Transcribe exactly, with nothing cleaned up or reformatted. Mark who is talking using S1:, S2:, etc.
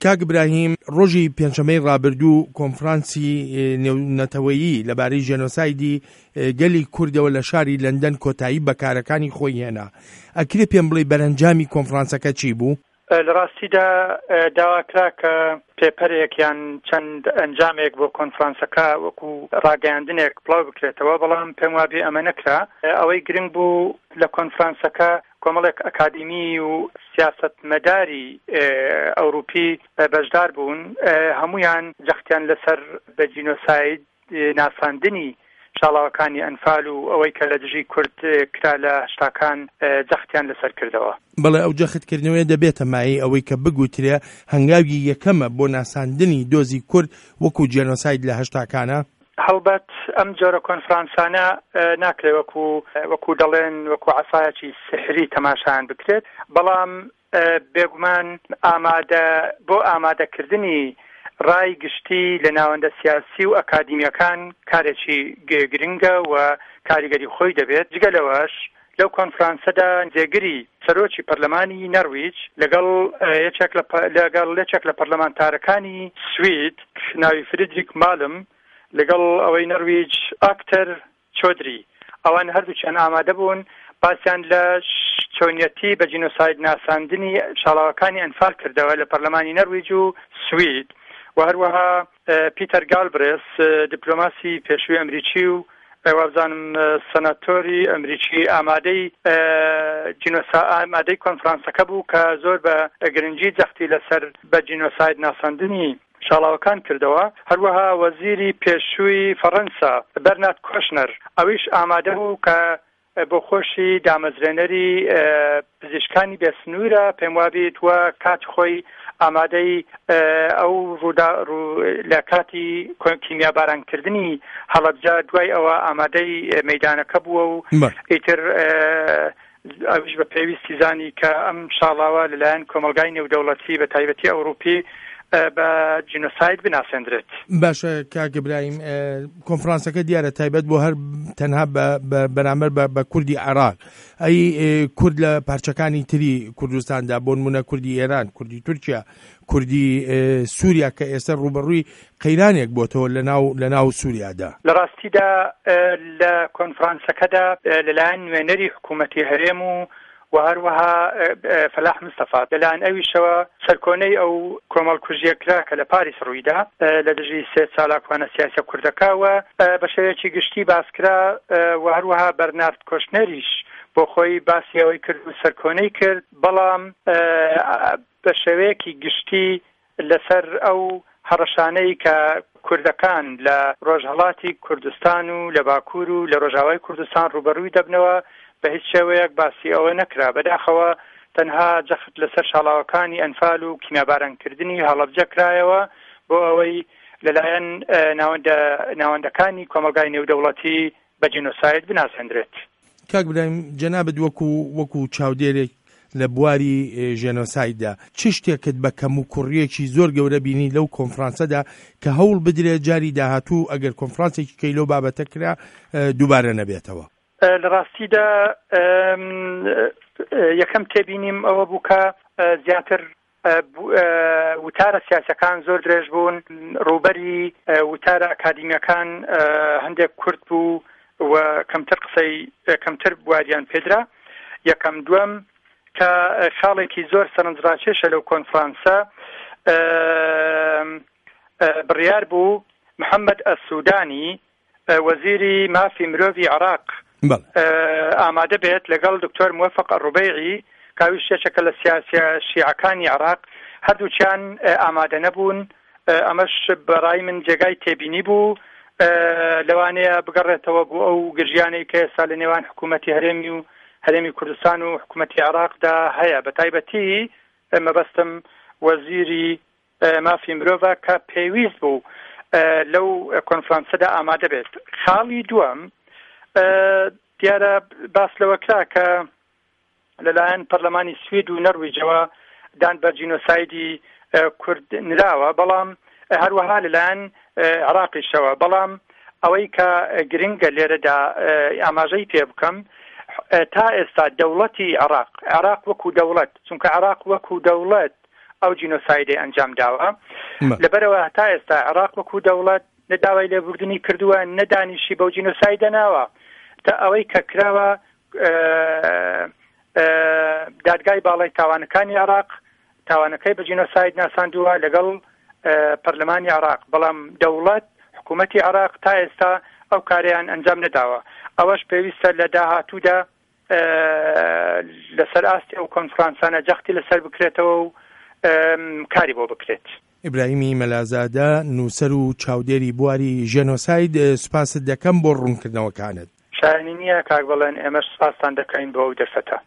S1: کاک براهیم ڕۆژی پێنجشەممەی ڕابردوو کۆنفرانسی نێونەتەوەیی لەبارەی ژێنۆسایدی گەلی کوردەوە لە شاری لەندەن کۆتایی بەکارەکانی خۆی هێنا. ئەکرێ پێم بڵێ بەرەنجامی کۆنفرانسەکە چی بوو؟
S2: لە ڕاستیدا داواکرا کە پێپەرێک یان چەند ئەنجامێک بۆ کۆنفرانسەکە وەکو ڕاگەیاندنێک بڵاو بکرێتەوە، بەڵام پێم وابێ ئەمە نەکرا. ئەوەی گرنگ بوو لە کۆنفرانسەکە کۆمەڵێک ئەکادیمی و سیاسەتمەداری ئەوروپی بەشدار بوون، هەمویان جەختیان لەسەر بە جینۆساید ناساندنی شاڵاوەکانی ئەنفال و ئەوەی کە لە دژی کورد کرا لە هەشتاکان جەختیان لەسەر کردەوە.
S1: بەڵێ ئەو جەختکردنەوەی دەبێتە مای ئەوەی کە بگوترێ هەنگاوی یەکەمە بۆ ناساندنی دۆزی کورد وەکو جێنۆساید لە هەشتاکانە.
S2: هەڵبەت ئەم جۆرە کۆنفرانسانە ناکرێت وەکو وەکو دەڵێن وەکو عەسایەکی سحری تەماشایان بکرێت، بەڵام بێگومان ئامادە بۆ ئامادەکردنی ڕای گشتی لە ناوەندە سیاسی و ئەکادیمیەکان کارێکی گرنگە و کاریگەری خۆی دەبێت. جگە لەوەش لەو کۆنفرانسەدا جێگری سەرۆکی پەرلەمانی نەرویج لەگەڵ یەکێک لەگەڵ یەکێک لە پەرلەمانتارەکانی سوید ناوی فریدریک مالم لەگەڵ ئەوەی نەرویج ئاکتەر چۆدری، ئەوان هەردووچیان ئامادە بوون باسییان لە چۆنیەتی بە جینۆساید ناساندنی شاڵاوەکانی ئەنفال کردەوە لە پەرلەمانی نەرویج و سوید. و هەروەها پیتەر گالبرێس دیپلۆماسی پێشووی ئەمریکی و وابزانم سەناتۆری ئەمریکی ئامادەی جینۆسا ئامادەی کۆنفرانسەکە بوو کە زۆر بە گرنگی جەختی لەسەر بە جینۆساید ناساندنی شاڵاوەکان کردەوە. هەروەها وەزیری پێشووی فەڕەنسا بەرنارد کۆشنەر ئەویش ئامادە بوو کە بۆ خۆشی دامەزرێنەری پزیشکانی بێسنوورە پێم وابێت وە کات خۆی ئامادەی ئەو ڕوودا لە کاتی کیمیابارانکردنی هەڵەبجە دوای ئەوە ئامادەی مەیدانەکە بووە و ئیتر ئەوش بە پێویستی زانی کە ئەم شاڵاوە لەلایەن کۆمەلگای نێودەوڵەتی بە تایبەتی ئەوروپی بە جینۆساید بناسێنرێت.
S1: باشە کاک براهیم، کۆنفرانسەکە دیارە تایبەت بۆ هەر تەنها بەرامبەر بە کوردی عێراق، ئەی کورد لە پارچەکانی تری کوردستاندا بۆ نمونە کوردی ئێران، کوردی تورکیا، کوردی سووریا کە ئێستا ڕوبەڕووی قەیرانێک بۆتەوە لە ناو سووریادا.
S2: لە ڕاستیدا لە کۆنفرانسەکەدا لەلایەن نوێنەری حکوومەتی هەرێم و و هەروەها فەلاح مستەفا لەلایەن ئەویشەوە سەرکۆنەی ئەو کۆمەڵکوژیەکرا کە لە پاریس ڕوویدا لە دژی سێ ساڵاکوانە سیاسە کوردەکەوە بە شێوەیەکی گشتی باسکرا و هەروەها بەرنارد کۆشنەریش بۆ خۆی باسی ئەوەی کرد و سەرکۆنەی کرد، بەڵام بە شێوەیەکی گشتی لەسەر ئەو هەڕەشانەی کە کوردەکان لە ڕۆژهەڵاتی کوردستان و لە باکوور و لە ڕۆژاوای کوردستان ڕوبەڕووی دەبنەوە بە هیچ شێوەیەک باسی ئەوە نەکرا. بەداخەوە تەنها جەخت لەسەر شاڵاوەکانی ئەنفال و کیمیابارانکردنی هەڵەبجە کرایەوە بۆ ئەوەی لەلایەن ناوەندەکانی کۆمەلگای نێودەوڵەتی بە جینۆساید بناسێنرێت.
S1: کاک براهیم، جەنابەت وەکو وەکو چاودێرێک لە بواری ژێنۆسایددا چ شتێکت بە کەم و کوڕیەکی زۆر گەورە بینی لەو کۆنفرانسەدا کە هەوڵ بدرێت جاری داهاتوو ئەگەر کۆنفرانسێکی کەی لەو بابەتە کرا دووبارە نەبێتەوە؟
S2: لە ڕاستیدا یەکەم تێبینیم ئەوە بوو کە زیاتر وتارە سیاسەکان زۆر درێژ بوون، ڕوبەری وتارە ئەکادیمیەکان هەندێک کورد بوو و کەمتر قسەی کەمتر بواریان پێدرا. یەکەم دووەم کە خاڵێکی زۆر سەرنجڕاکێشە لەو کۆنفرانسە بڕیار بوو محەممەد ئەسوودانی وەزیری مافی مرۆڤی عێراق ئامادە بێت لەگەڵ دکتۆر موفق ئەڕوبەیعی کاوی شتێکە لە سیاسە شیعەکانی عێراق، هەردووچیان ئامادە نەبوون. ئەمەش بەڕای من جێگای تێبینی بوو لەوانەیە بگەڕێتەوە بۆ ئەو گرژیانەی کە ئێستا لە نێوان حکوومەتی هەرێمی و هەرێمی کوردستان و حکوومەتی عێراقدا هەیە. بە تایبەتی مەبەستم وەزیری مافی مرۆڤە کە پێویست بوو لەو کۆنفرانسەدا ئامادە بێت. خاڵی دووەم دیارە باس لەوە کرا کە لەلایەن پەرلەمانی سوید و نەرویجەوە دان بە جینۆسایدی کورد نراوە، بەڵام هەروەها لەلایەن عێراقیشەوە. بەڵام ئەوەی کە گرنگە لێرەدا ئاماژەی پێ بکەم تا ئێستا دەوڵەتی عێراق عێراق وەکو دەوڵەت، چونکە عێراق وەکو دەوڵەت ئەو جینۆسایدی ئەنجام داوە لەبەرەوە هەتا ئێستا عێراق وەکو دەوڵەت نەداوای لێبوردنی کردووە نەدانیشی بەو جینۆسایدە ناوە تا ئەوەی کە کراوە دادگای باڵای تاوانەکانی عێراق تاوانەکەی بە جینۆساید ناساندووە لەگەڵ پەرلەمانی عێراق بەڵام دەوڵەت حکوومەتی عێراق تا ئێستا ئەو کاریان ئەنجام نەداوە ئەوەش پێویستە لە داهاتوودا لەسەر ئاستی ئەو کۆنفرانسانە جەختی لەسەر بکرێتەوە و کاری بۆ بکرێت.
S1: ئیبراهیمی مەلازادە نووسەر و چاودێری بواری ژێنۆساید سوپاست دەکەم بۆ ڕوونکردنەوەکانت.
S2: شایانی نییە کاک بەڵێن ئێمەش سپاسان دەکەین بۆ ئەو دەرفەتە.